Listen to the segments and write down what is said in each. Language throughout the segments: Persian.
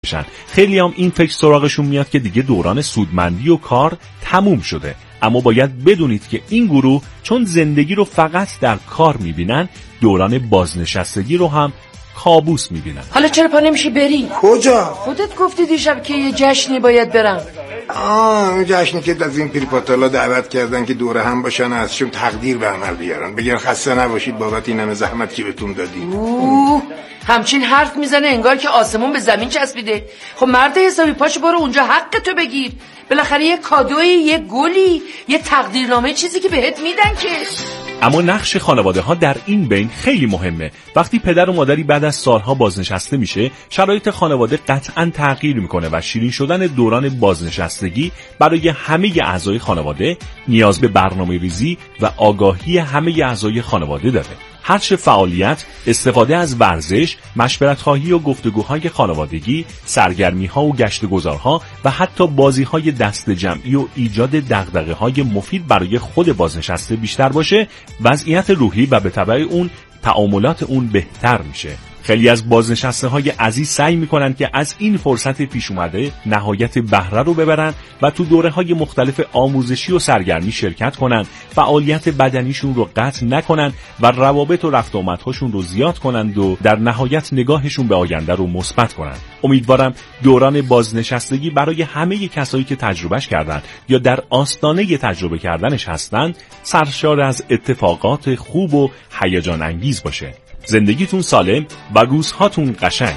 خیلی هم این فکر سراغشون میاد که دیگه دوران سودمندی و کار تموم شده. اما باید بدونید که این گروه چون زندگی رو فقط در کار میبینن، دوران بازنشستگی رو هم کابوس میبینن. حالا چرا پا نمیشی بری؟ کجا؟ خودت گفتی دیشب که یه جشنی باید برم. اون جشنی که از این پریپاتالا دعوت کردن که دوره هم باشن، ازشون تقدیر به عمل بیارن، بگن خسته نباشید بابت این همه زحمت که بهتون دادیم. همچین حرف میزنه انگار که آسمون به زمین چسبیده. خب مرد حسابی پاشو برو اونجا حق تو بگیر. بالاخره یه کادوی، یه گلی، یه تقدیرنامه، چیزی که بهت میدن که. اما نقش خانواده ها در این بین خیلی مهمه. وقتی پدر و مادری بعد از سالها بازنشسته میشه، شرایط خانواده قطعاً تغییر میکنه و شیرین شدن دوران بازنشستگی برای همه اعضای خانواده نیاز به برنامه‌ریزی و آگاهی همه اعضای خانواده داره. هرچه فعالیت، استفاده از ورزش، مشورت‌خواهی و گفتگوهای خانوادگی، سرگرمی‌ها و گشت‌وگذارها و حتی بازی‌های دست جمعی و ایجاد دغدغه‌های مفید برای خود بازنشسته بیشتر باشه، وضعیت روحی و به تبع اون تعاملات اون بهتر میشه. خیلی از بازنشسته های عزیز سعی میکنن که از این فرصت پیش اومده نهایت بهره رو ببرن و تو دوره های مختلف آموزشی و سرگرمی شرکت کنن، فعالیت بدنیشون رو قطع نکنن و روابط و رفت و آمدهاشون رو زیاد کنند و در نهایت نگاهشون به آینده رو مثبت کنن. امیدوارم دوران بازنشستگی برای همه کسایی که تجربهش کردن یا در آستانه تجربه کردنش هستن سرشار از اتفاقات خوب و هیجان انگیز باشه. زندگیتون سالم و روزهاتون قشنگ.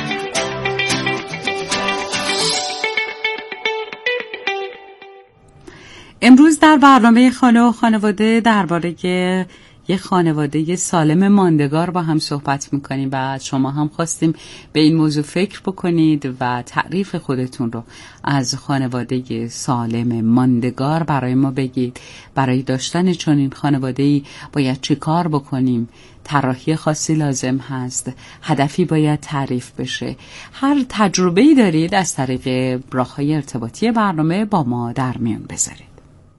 امروز در برنامه خانه و خانواده درباره یه خانواده سالم ماندگار با هم صحبت میکنیم و شما هم خواستیم به این موضوع فکر بکنید و تعریف خودتون رو از خانواده سالم ماندگار برای ما بگید. برای داشتن چنین خانواده‌ای باید چی کار بکنیم؟ طراحی خاصی لازم هست، هدفی باید تعریف بشه. هر تجربه‌ای دارید از طریق راه‌های ارتباطی برنامه با ما در میان بذارید.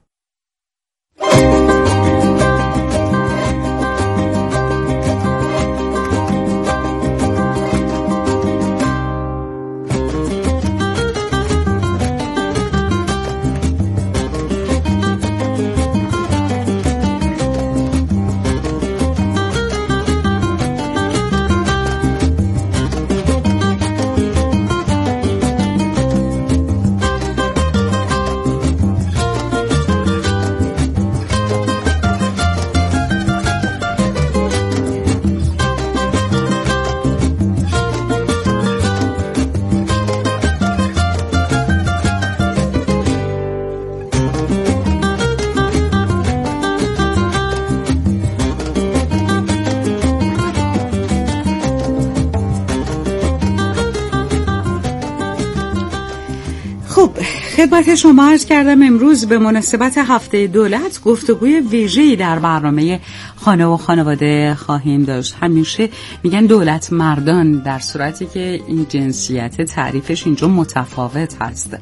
خدمت شما عرض کردم امروز به مناسبت هفته دولت گفتگوی ویژه‌ای در برنامه خانه و خانواده خواهیم داشت. همیشه میگن دولت مردان، در صورتی که این جنسیت تعریفش اینجا متفاوت هست.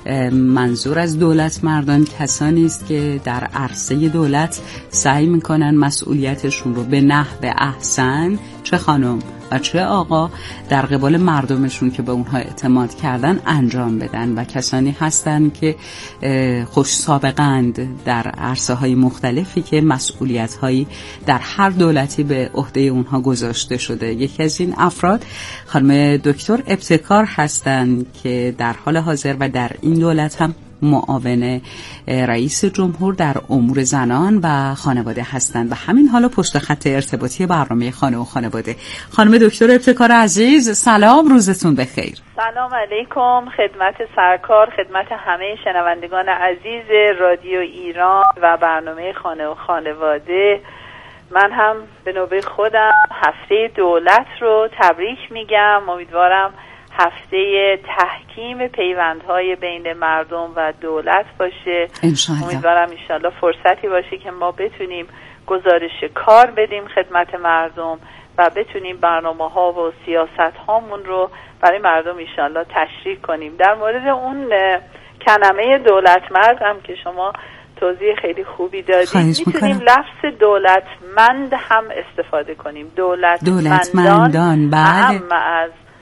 منظور از دولت مردان کسانی است که در عرصه دولت سعی میکنن مسئولیتشون رو به نحو احسن، چه خانم و چه آقا، در قبال مردمشون که به اونها اعتماد کردن انجام بدن و کسانی هستن که خوش سابقند در عرصه های مختلفی که مسئولیت هایی در هر دولتی به عهده اونها گذاشته شده. یکی از این افراد خانم دکتر ابتکار هستن که در حال حاضر و در این دولت هم معاون رئیس جمهور در امور زنان و خانواده هستند و همین حالا پشت خط ارتباطی برنامه خانه و خانواده. خانم دکتر ابتکار عزیز، سلام، روزتون بخیر. سلام علیکم، خدمت سرکار، خدمت همه شنوندگان عزیز رادیو ایران و برنامه خانه و خانواده. من هم به نوبه خودم هفته دولت رو تبریک میگم. امیدوارم هفته تحکیم پیوندهای بین مردم و دولت باشه. امیدوارم انشالله فرصتی باشه که ما بتونیم گزارش کار بدیم خدمت مردم و بتونیم برنامه‌ها و سیاست‌هامون رو برای مردم انشالله تشریح کنیم. در مورد اون کلمه دولت مرد هم که شما توضیح خیلی خوبی دادید، میتونیم لفظ دولتمند هم استفاده کنیم. دولتمندان بله. اهم از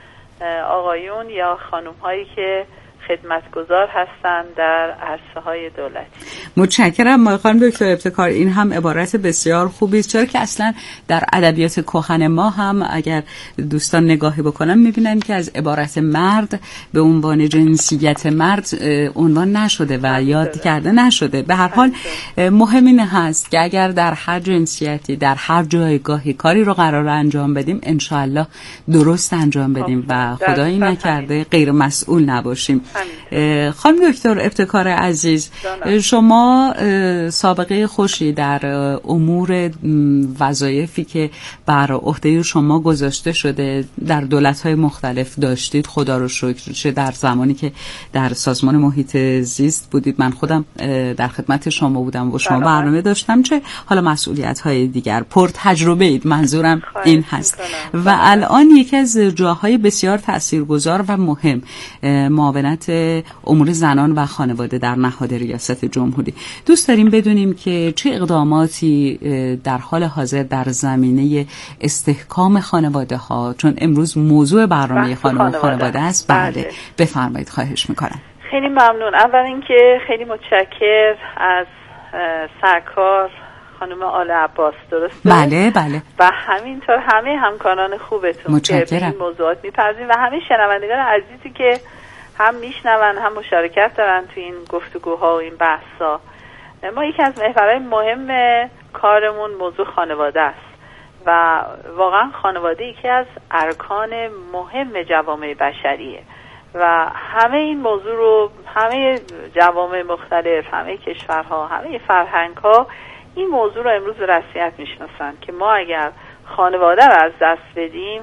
آقایون یا خانم هایی که خدمتگزار هستند در عرصه‌های دولتی. متشکرم خانم دکتر ابتکار. این هم عبارت بسیار خوبی است، چرا که اصلا در ادبیات کهن ما هم اگر دوستان نگاهی بکنن میبینن که از عبارت مرد به عنوان جنسیت مرد عنوان نشده و یاد کرده نشده. به هر حال مهم این هست که اگر در هر جنسیتی در هر جایگاهی کاری رو قرار انجام بدیم انشاءالله درست انجام بدیم و خدایی نکرده غیر مسئول نباشیم. خانم دکتر ابتکار عزیز، شما سابقه خوشی در امور وظایفی که بر عهده شما گذاشته شده در دولت‌های مختلف داشتید، خدا رو شکر، چه در زمانی که در سازمان محیط زیست بودید، من خودم در خدمت شما بودم و شما برنامه داشتم، چه حالا مسئولیت‌های دیگر، پر تجربه اید، منظورم این هست. و الان یکی از جاهای بسیار تاثیرگذار و مهم معاونت امور زنان و خانواده در نهاد ریاست جمهوری. دوست داریم بدونیم که چه اقداماتی در حال حاضر در زمینه استحکام خانواده ها، چون امروز موضوع برنامه خانواده است، بله بفرمایید، خواهش میکنم. خیلی ممنون. اول اینکه خیلی متشکر از سرکار خانم آل عباس، درسته؟ بله بله. و همینطور همه همکاران خوبتون که به این موضوعات میپردازین و همه شنوندگان عزیزی که هم میشنون هم مشارکت دارن تو این گفتگوها و این بحثا. ما یکی از محورهای مهم کارمون موضوع خانواده است و واقعا خانواده یکی از ارکان مهم جوامع بشریه و همه این موضوع رو همه جوامع مختلف، همه کشورها، همه فرهنگ‌ها این موضوع رو امروز رسمیت میشناسن که ما اگر خانواده رو از دست بدیم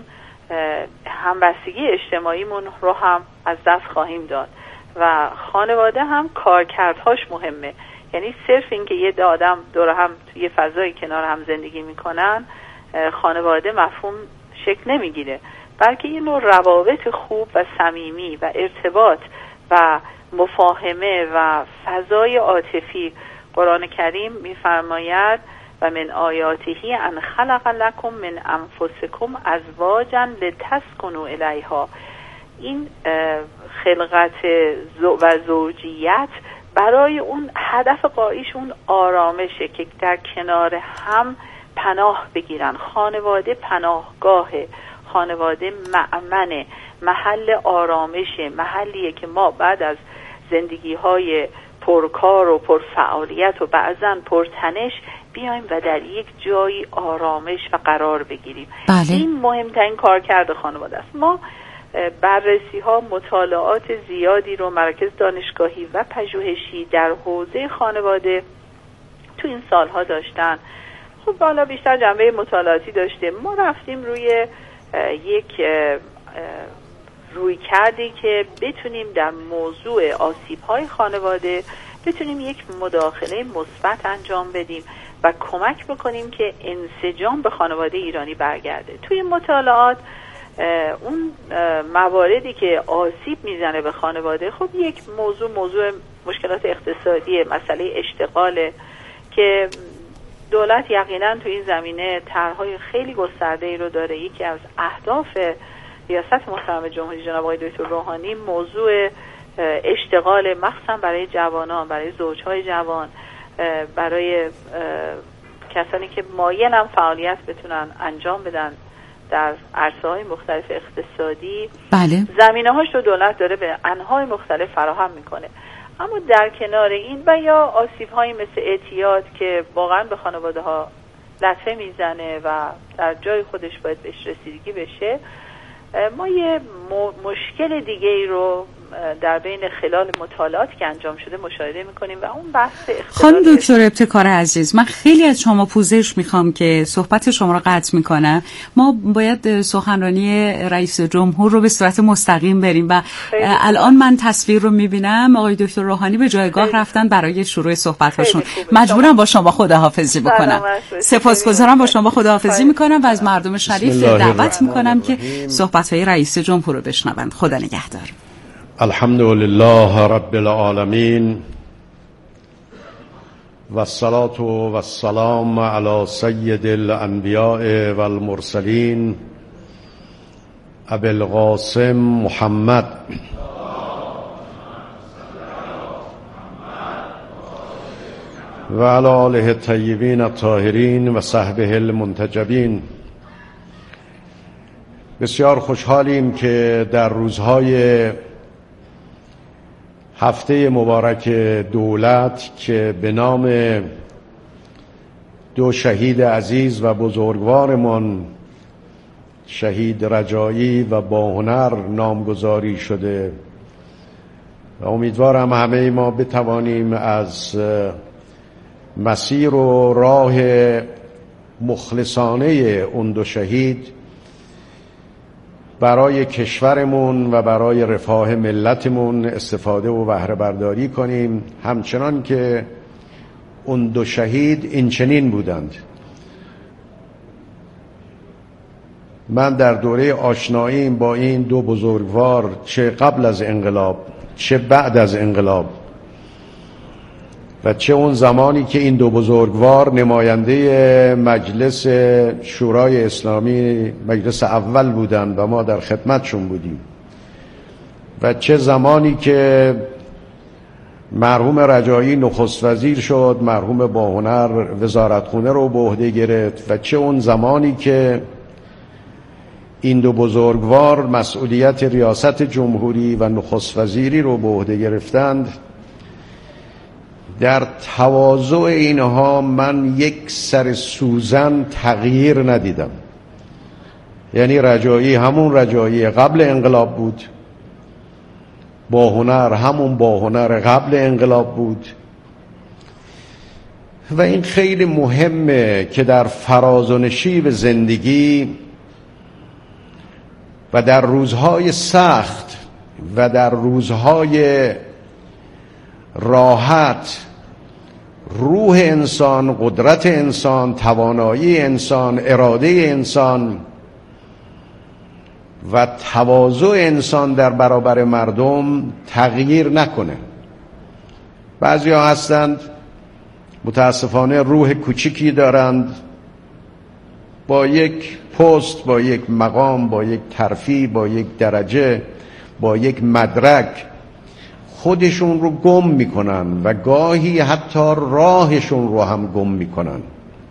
همبستگی اجتماعیمون رو هم از دست خواهیم داد و خانواده هم کارکردهاش مهمه. یعنی صرف این که یه آدم دور هم توی فضای کنار هم زندگی میکنن خانواده مفهوم شکل نمیگیره، بلکه یه نوع روابط خوب و صمیمی و ارتباط و مفاهمه و فضای عاطفی. قرآن کریم میفرماید و من آیاته ان خلق لکم من انفسکم ازواجا لتسکنوا الیها. این خلقت و زوجیت برای اون هدف قایش اون آرامشه که در کنار هم پناه بگیرن. خانواده پناهگاهه، خانواده مأمنه، محل آرامشه، محلیه که ما بعد از زندگی‌های پرکار و پرفعالیت و بعضاً پرتنش بیایم و در یک جایی آرامش و قرار بگیریم. بله. این مهمترین کارکرد خانواده است. ما بررسی‌ها، مطالعات زیادی رو مراکز دانشگاهی و پژوهشی در حوزه خانواده تو این سالها داشتن. خب بالا بیشتر جنبه مطالعاتی داشته. ما رفتیم روی یک روی کردی که بتونیم در موضوع آسیب‌های خانواده بتونیم یک مداخله مثبت انجام بدیم و کمک بکنیم که انسجام به خانواده ایرانی برگرده. توی مطالعات اون مواردی که آسیب میزنه به خانواده، خب یک موضوع مشکلات اقتصادی، مسئله اشتغاله که دولت یقینا تو این زمینه طرح‌های خیلی گسترده‌ای رو داره. یکی از اهداف ریاست محترم جمهوری جناب آقای دکتر روحانی موضوع اشتغال، مخصوصا برای جوانان، برای زوجهای جوان، برای کسانی که مایلن فعالیت بتونن انجام بدن در عرصه‌های مختلف اقتصادی. بله. زمینه‌هاش رو دولت داره به انواع مختلف فراهم میکنه. اما در کنار این و یا آسیب‌هایی مثل اعتیاد که واقعا به خانواده‌ها لطمه میزنه و در جای خودش باید بهش رسیدگی بشه، ما یه مشکل دیگه ای رو در بین خلال مطالعاتی که انجام شده مشاهده میکنیم و اون بحث خانم دکتر ابتکار عزیز، من خیلی از شما پوزش میخوام که صحبت شما رو قطع میکنم. ما باید سخنرانی رئیس جمهور رو به صورت مستقیم بریم و الان من تصویر رو میبینم آقای دکتر روحانی به جایگاه رفتن برای شروع صحبت‌هاشون. مجبورم با شما خداحافظی بکنم. سپاسگزارم، با شما خداحافظی میکنم و از مردم شریف دعوت میکنم که صحبت‌های رئیس جمهور رو بشنوند. خدا نگهدار. الحمد لله رب العالمین و الصلاة و السلام علی سید الانبیاء والمرسلین ابوالقاسم محمد و علی آله الطیبین الطاهرین و صحبه المنتجبین. بسیار خوشحالیم که در روزهای هفته مبارک دولت که به نام دو شهید عزیز و بزرگوارمان شهید رجایی و باهنر نامگذاری شده و امیدوارم همه ما بتوانیم از مسیر و راه مخلصانه اون دو شهید برای کشورمون و برای رفاه ملتمون استفاده و بهره برداری کنیم، همچنان که اون دو شهید این چنین بودند. من در دوره آشناییم با این دو بزرگوار، چه قبل از انقلاب چه بعد از انقلاب و چه اون زمانی که این دو بزرگوار نماینده مجلس شورای اسلامی مجلس اول بودند و ما در خدمتشون بودیم، و چه زمانی که مرحوم رجایی نخست وزیر شد، مرحوم باهنر وزارتخونه رو به عهده گرفت، و چه اون زمانی که این دو بزرگوار مسئولیت ریاست جمهوری و نخست وزیری رو به عهده گرفتند. در تواضع اینها من یک سر سوزن تغییر ندیدم. یعنی رجایی همون رجایی قبل انقلاب بود، باهنر همون باهنر قبل انقلاب بود، و این خیلی مهمه که در فراز و نشیب زندگی و در روزهای سخت و در روزهای راحت روح انسان، قدرت انسان، توانایی انسان، اراده انسان و تواضع انسان در برابر مردم تغییر نکنه. بعضی ها هستند متاسفانه روح کوچیکی دارند، با یک پست، با یک مقام، با یک ترفیع، با یک درجه، با یک مدرک خودشون رو گم میکنن و گاهی حتی راهشون رو هم گم میکنن.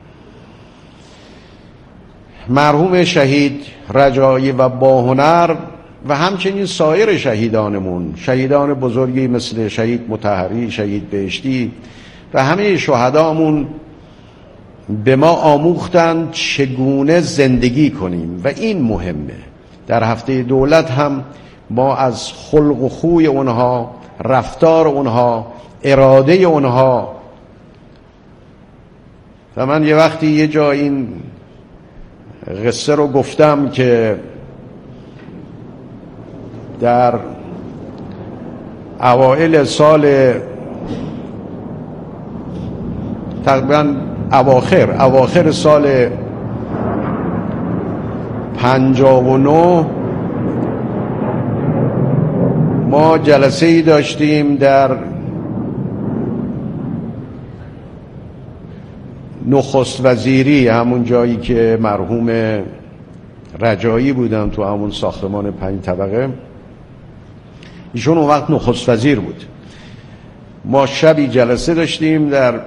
مرحوم شهید رجایی و باهنر و همچنین سایر شهیدانمون، شهیدان بزرگی مثل شهید مطهری، شهید بهشتی و همه شهدامون به ما آموختند چگونه زندگی کنیم، و این مهمه. در هفته دولت هم ما از خلق و خوی اونها، رفتار اونها، اراده اونها، و من یه وقتی یه جا این قصه رو گفتم که در اوائل سال تقریبا اواخر سال 59 ما جلسه ای داشتیم در نخست وزیری، همون جایی که مرحوم رجایی بودن، تو همون ساختمان 5 طبقه. ایشون اون وقت نخست وزیر بود. ما شبی جلسه داشتیم در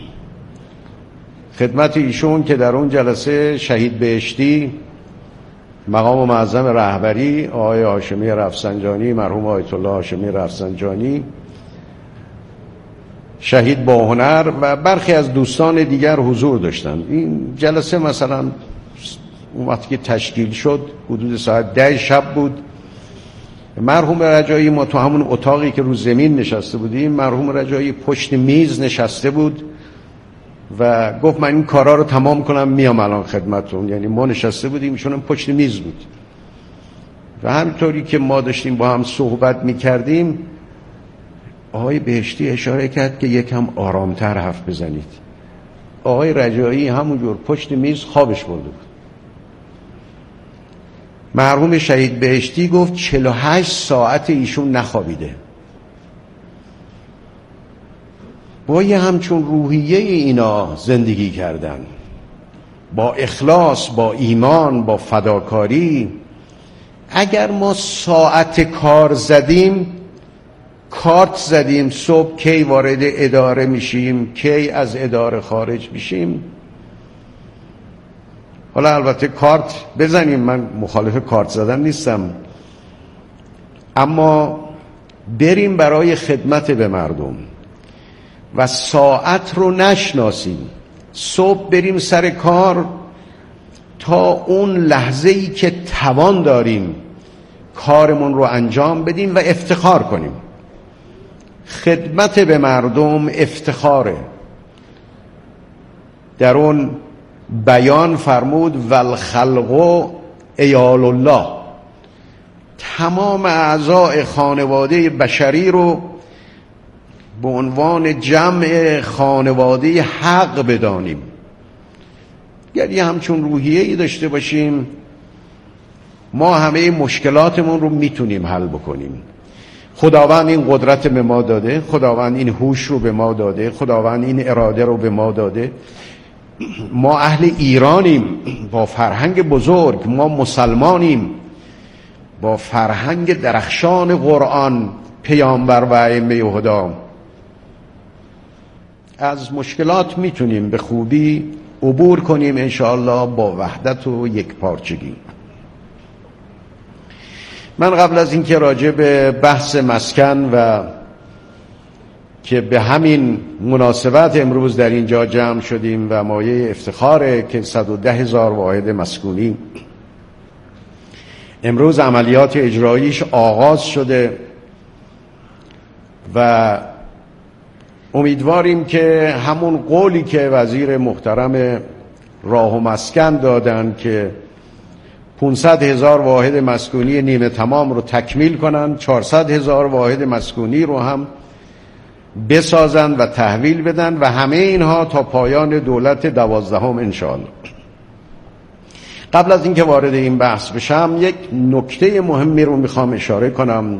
خدمت ایشون که در اون جلسه شهید بهشتی، مقام معظم رهبری آقای هاشمی رفسنجانی، مرحوم آیت الله هاشمی رفسنجانی، شهید باهنر و برخی از دوستان دیگر حضور داشتند. این جلسه مثلا اون وقتی که تشکیل شد حدود ساعت 10 شب بود. مرحوم رجایی، ما تو همون اتاقی که رو زمین نشسته بودیم، مرحوم رجایی پشت میز نشسته بود و گفت من این کارا رو تمام کنم میام الان خدمتتون. یعنی ما نشسته بودیم، ایشون هم پشت میز بود، و همینطوری که ما داشتیم با هم صحبت میکردیم آقای بهشتی اشاره کرد که یکم آرامتر حرف بزنید. آقای رجایی همونجور پشت میز خوابش برده بود. مرحوم شهید بهشتی گفت 48 ساعت ایشون نخوابیده. با یه همچون روحیه اینا زندگی کردن، با اخلاص، با ایمان، با فداکاری. اگر ما ساعت کار زدیم، کارت زدیم صبح کی وارد اداره میشیم، کی از اداره خارج میشیم، حالا البته کارت بزنیم، من مخالف کارت زدن نیستم، اما بریم برای خدمت به مردم و ساعت رو نشناسیم، صبح بریم سر کار تا اون لحظه‌ای که توان داریم کارمون رو انجام بدیم و افتخار کنیم. خدمت به مردم افتخاره. در اون بیان فرمود والخلق عیال الله، تمام اعضای خانواده بشری رو به عنوان جمع خانواده حق بدانیم. یعنی همچون روحیه‌ای داشته باشیم ما همه مشکلاتمون رو میتونیم حل بکنیم. خداوند این قدرت به ما داده، خداوند این هوش رو به ما داده، خداوند این اراده رو به ما داده. ما اهل ایرانیم با فرهنگ بزرگ، ما مسلمانیم با فرهنگ درخشان قرآن، پیامبر و ائمه هدا. از مشکلات میتونیم به خوبی عبور کنیم انشاءالله با وحدت و یکپارچگی. من قبل از اینکه راجع به بحث مسکن و که به همین مناسبت امروز در اینجا جمع شدیم و مایه افتخاره که 110,000 واحد مسکونی امروز عملیات اجراییش آغاز شده و امیدواریم که همون قولی که وزیر محترم راه و مسکن دادن که 500,000 واحد مسکونی نیمه تمام رو تکمیل کنن، 400,000 واحد مسکونی رو هم بسازن و تحویل بدن و همه اینها تا پایان دولت 12 انشاءالله. قبل از اینکه وارد این بحث بشم یک نکته مهمی رو میخوام اشاره کنم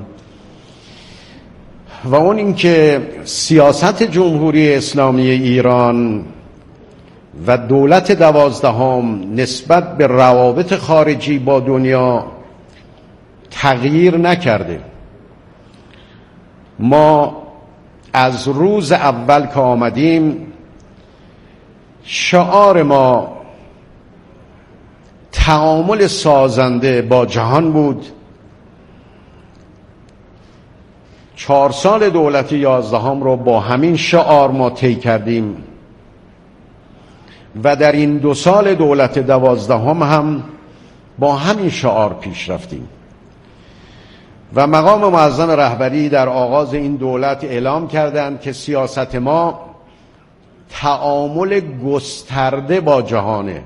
و اون این که سیاست جمهوری اسلامی ایران و دولت 12 نسبت به روابط خارجی با دنیا تغییر نکرده. ما از روز اول که آمدیم شعار ما تعامل سازنده با جهان بود. 4 سال دولت 11 رو با همین شعار ما طی کردیم و در این 2 سال دولت 12 هم با همین شعار پیش رفتیم و مقام معظم رهبری در آغاز این دولت اعلام کردند که سیاست ما تعامل گسترده با جهانه.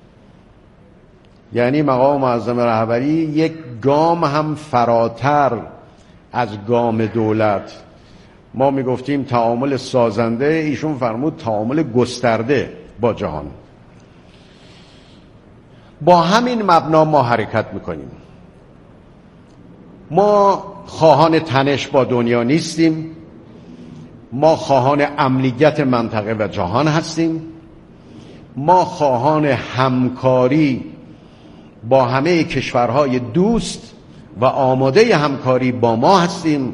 یعنی مقام معظم رهبری یک گام هم فراتر از گام دولت، ما میگفتیم تعامل سازنده، ایشون فرمود تعامل گسترده با جهان. با همین مبنا ما حرکت میکنیم. ما خواهان تنش با دنیا نیستیم، ما خواهان امنیت منطقه و جهان هستیم، ما خواهان همکاری با همه کشورهای دوست و آماده همکاری با ما هستیم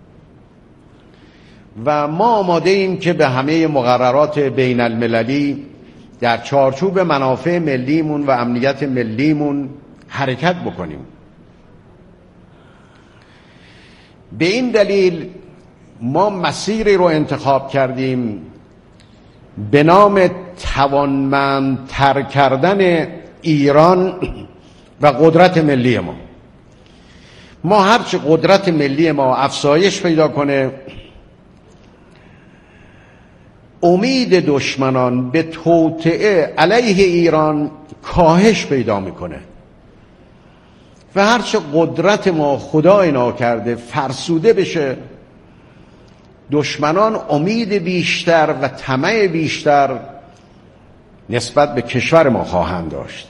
و ما آماده ایم که به همه مقررات بین المللی در چارچوب منافع ملیمون و امنیت ملیمون حرکت بکنیم. به این دلیل ما مسیری رو انتخاب کردیم به نام توانمندتر کردن ایران و قدرت ملی ما. ما هرچه قدرت ملی ما افزایش پیدا کنه، امید دشمنان به توطئه علیه ایران کاهش پیدا میکنه و هرچه قدرت ما خدای ناکرده فرسوده بشه، دشمنان امید بیشتر و طمع بیشتر نسبت به کشور ما خواهند داشت.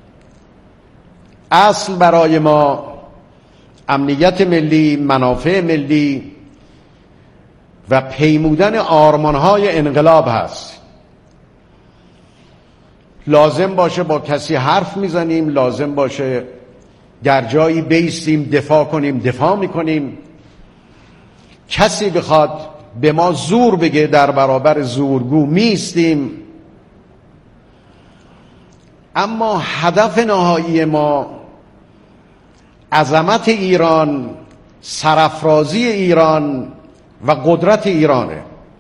اصل برای ما امنیت ملی، منافع ملی و پیمودن آرمانهای انقلاب هست. لازم باشه با کسی حرف میزنیم، لازم باشه در جایی بیستیم دفاع کنیم دفاع میکنیم. کسی بخواد به ما زور بگه در برابر زورگو میستیم. اما هدف نهایی ما عظمت ایران، سرافرازی ایران و قدرت ایرانه.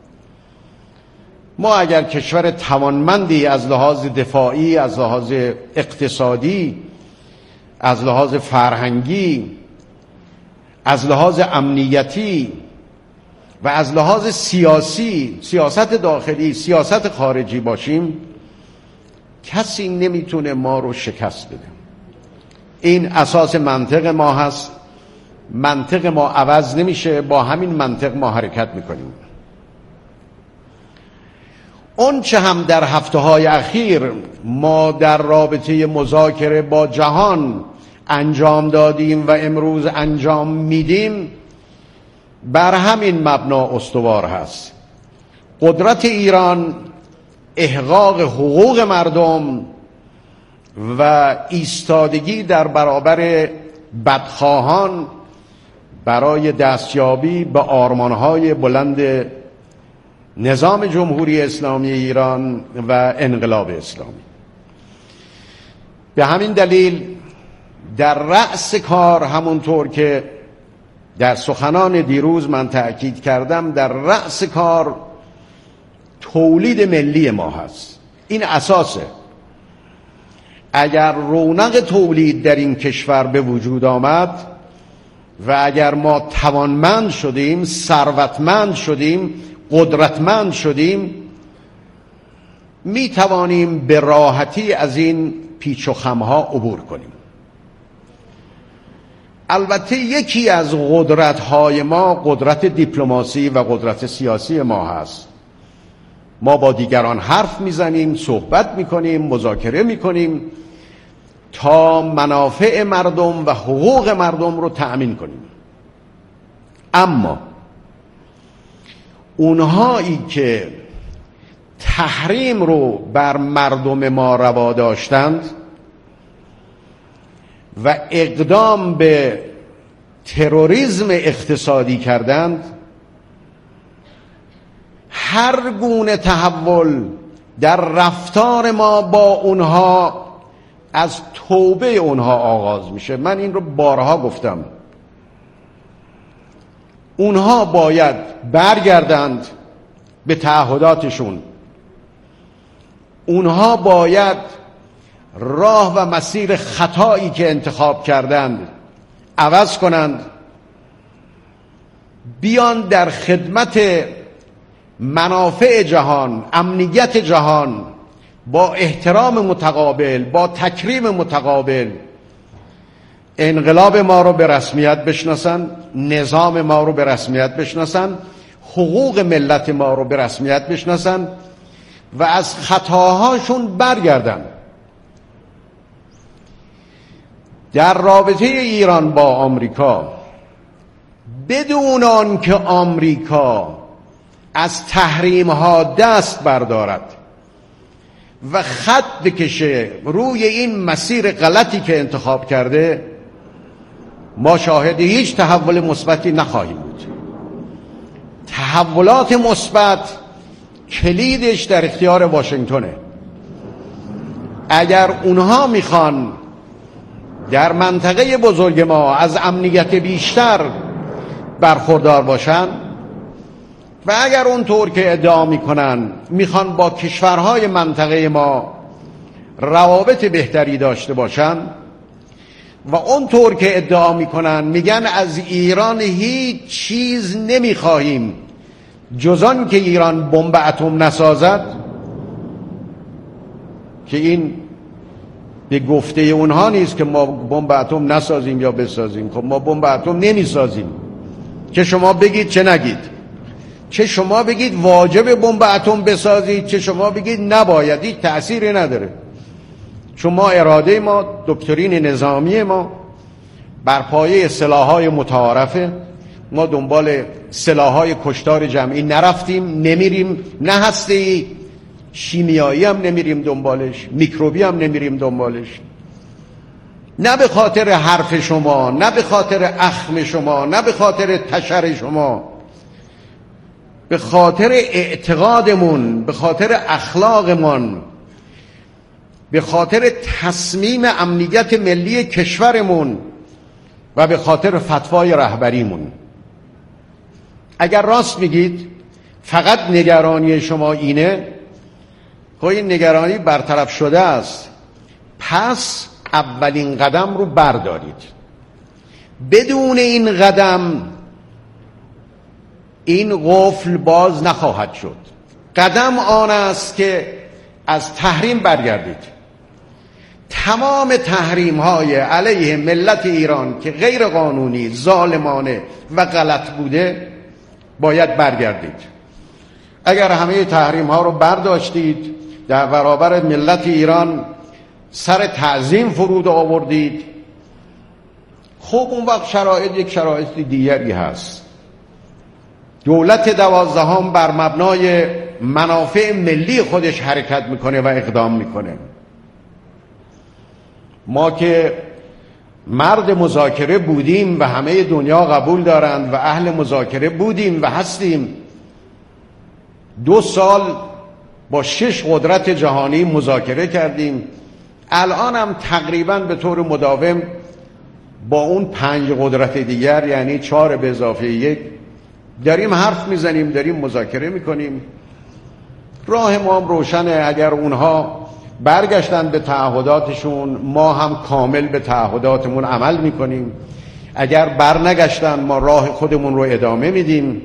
ما اگر کشور توانمندی از لحاظ دفاعی، از لحاظ اقتصادی، از لحاظ فرهنگی، از لحاظ امنیتی و از لحاظ سیاسی، سیاست داخلی، سیاست خارجی باشیم، کسی نمیتونه ما رو شکست بده. این اساس منطق ما هست. منطق ما عوض نمیشه، با همین منطق ما حرکت میکنیم. اون چه هم در هفته‌های اخیر ما در رابطه مذاکره با جهان انجام دادیم و امروز انجام میدیم بر همین مبنا استوار هست. قدرت ایران، احقاق حقوق مردم و ایستادگی در برابر بدخواهان برای دستیابی به آرمانهای بلند نظام جمهوری اسلامی ایران و انقلاب اسلامی. به همین دلیل در رأس کار، همونطور که در سخنان دیروز من تأکید کردم، در رأس کار تولید ملی ما هست. این اساسه. اگر رونق تولید در این کشور به وجود آمد و اگر ما توانمند شدیم، ثروتمند شدیم، قدرتمند شدیم، می توانیم به راحتی از این پیچ و خمها عبور کنیم. البته یکی از قدرت‌های ما قدرت دیپلماسی و قدرت سیاسی ما هست. ما با دیگران حرف میزنیم، صحبت میکنیم، مذاکره میکنیم تا منافع مردم و حقوق مردم رو تأمین کنیم. اما اونهایی که تحریم رو بر مردم ما روا داشتند و اقدام به تروریسم اقتصادی کردند، هر گونه تحول در رفتار ما با اونها از توبه اونها آغاز میشه. من این رو بارها گفتم. اونها باید برگردند به تعهداتشون. اونها باید راه و مسیر خطایی که انتخاب کردند عوض کنند، بیان در خدمت منافع جهان، امنیت جهان، با احترام متقابل، با تکریم متقابل انقلاب ما رو به رسمیت بشناسن، نظام ما رو به رسمیت بشناسن، حقوق ملت ما رو به رسمیت بشناسن و از خطاهاشون برگردن. در رابطه ایران با آمریکا، بدون آنکه آمریکا از تحریم ها دست بردارد و خط بکشه روی این مسیر غلطی که انتخاب کرده، ما شاهد هیچ تحول مثبتی نخواهیم بود. تحولات مثبت کلیدش در اختیار واشنگتنه. اگر اونها میخوان در منطقه بزرگ ما از امنیت بیشتر برخوردار باشن و اگر اونطور که ادعا میکنن میخوان با کشورهای منطقه ما روابط بهتری داشته باشن و اونطور که ادعا میکنن میگن از ایران هیچ چیز نمیخواهیم جز آن که ایران بمب اتم نسازد، که این به گفته اونها نیست که ما بمب اتم نسازیم یا بسازیم. خب ما بمب اتم نمیسازیم، چه شما بگید چه نگید، چه شما بگید واجب بمب اتم بسازید چه شما بگید نباید، هیچ تأثیری نداره. چون ما اراده ما، دکترین نظامی ما بر پایه سلاح‌های متعارفه. ما دنبال سلاح‌های کشتار جمعی نرفتیم، نمیریم، نه هسته‌ای، شیمیایی هم نمیریم دنبالش، میکروبی هم نمیریم دنبالش. نه به خاطر حرف شما، نه به خاطر اخم شما، نه به خاطر تشر شما، به خاطر اعتقادمون، به خاطر اخلاقمون، به خاطر تصمیم امنیت ملی کشورمون و به خاطر فتوای رهبریمون. اگر راست میگید فقط نگرانی شما اینه، خب این نگرانی برطرف شده است. پس اولین قدم رو بردارید. بدون این قدم این قفل باز نخواهد شد. قدم آن است که از تحریم برگردید. تمام تحریم های علیه ملت ایران که غیر قانونی، ظالمانه و غلط بوده باید برگردید. اگر همه تحریم ها رو برداشتید، در برابر ملت ایران سر تعظیم فرود آوردید، خب اون وقت شرایط یک شرایط دیگری هست. دولت 12 بر مبنای منافع ملی خودش حرکت میکنه و اقدام میکنه. ما که مرد مذاکره بودیم و همه دنیا قبول دارند و اهل مذاکره بودیم و هستیم، 2 سال با 6 قدرت جهانی مذاکره کردیم. الان هم تقریبا به طور مداوم با اون 5 قدرت دیگر، یعنی 4 به اضافه 1 داریم حرف میزنیم، داریم مذاکره میکنیم. راه ما هم روشنه. اگر اونها برگشتن به تعهداتشون، ما هم کامل به تعهداتمون عمل میکنیم. اگر برنگشتن، ما راه خودمون رو ادامه میدیم.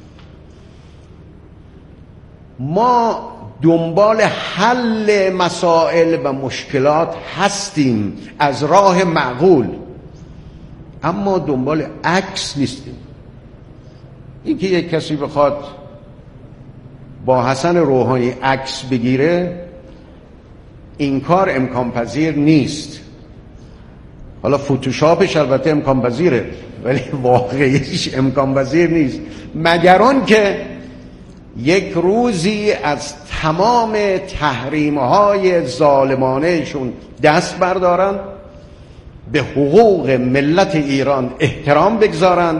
ما دنبال حل مسائل و مشکلات هستیم از راه معقول، اما دنبال عکس نیستیم. اینکه یک کسی بخواد با حسن روحانی عکس بگیره، این کار امکان پذیر نیست. حالا فوتوشاپش البته امکان پذیره، ولی واقعیش امکان پذیر نیست، مگر آن که یک روزی از تمام تحریم‌های ظالمانهشون دست بردارند، به حقوق ملت ایران احترام بگذارند.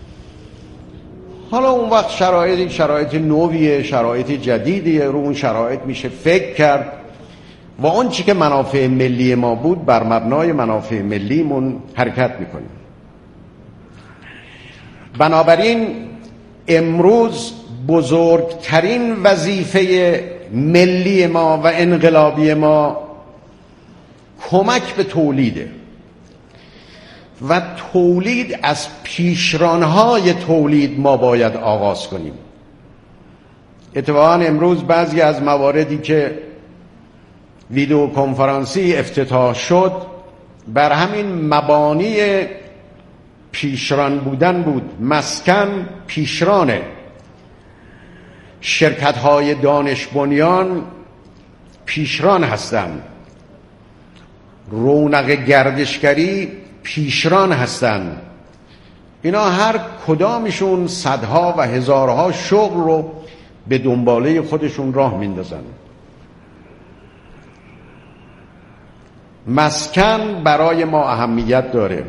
حالا اون وقت شرایط نویه، شرایط جدیدیه، رو اون شرایط میشه فکر کرد و اون چی که منافع ملی ما بود بر مبنای منافع ملیمون حرکت میکنیم. بنابراین امروز بزرگترین وظیفه ملی ما و انقلابی ما کمک به تولیده و تولید از پیشرانهای تولید ما باید آغاز کنیم. اتفاقا امروز بعضی از مواردی که ویدیو کنفرانسی افتتاح شد بر همین مبانی پیشران بودن بود. مسکن پیشرانه، شرکت‌های دانش بنیان پیشران هستند، رونق گردشگری پیشران هستند. اینا هر کدامشون صدها و هزارها شغل رو به دنباله خودشون راه میندازن. مسکن برای ما اهمیت داره.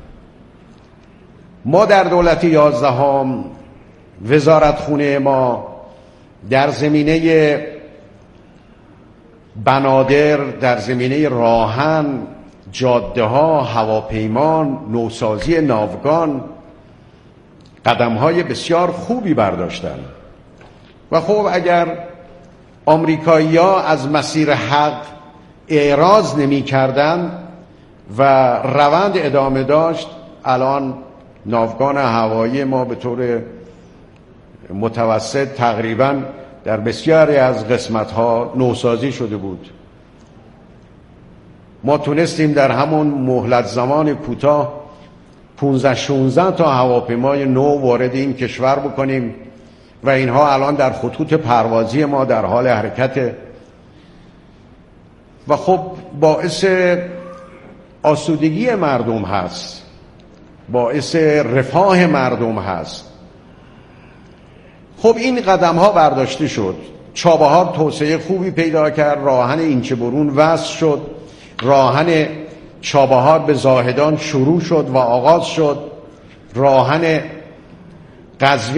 ما در دولت 11 وزارتخونه ما در زمینه بنادر، در زمینه راهن، جاده ها، هواپیما، نوسازی ناوگان قدم های بسیار خوبی برداشتن و خب اگر آمریکایی ها از مسیر حق اعراض نمی کردن و روند ادامه داشت، الان ناوگان هوایی ما به طور متوسط تقریبا در بسیاری از قسمت‌ها نوسازی شده بود. ما تونستیم در همون مهلت زمان کوتاه 15-16 تا هواپیمای نو وارد این کشور بکنیم و اینها الان در خطوط پروازی ما در حال حرکت و خب باعث آسودگی مردم هست، باعث رفاه مردم هست. خب این قدم ها برداشته شد. چابهار توسعه خوبی پیدا کرد، راهن اینچه برون وصل شد، راهن چابهار به زاهدان شروع شد و آغاز شد. راهن قزوین